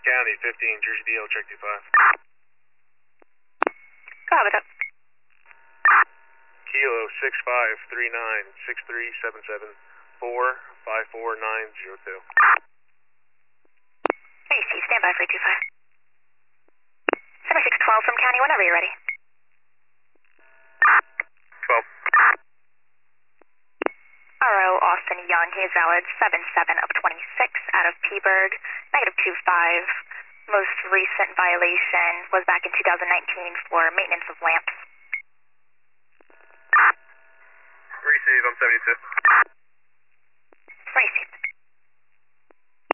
County 15, Jersey DL, check 25. Go ahead with it. Kilo 6539-63774-54902. AC, stand by for 25. 7612 from County, whenever you're ready. 12. RO Austin Young, he is valid 77 of 26 out of Peaburg, -25. Most recent violation was back in 2019 for maintenance of lamps. Receive, I'm 72. Received.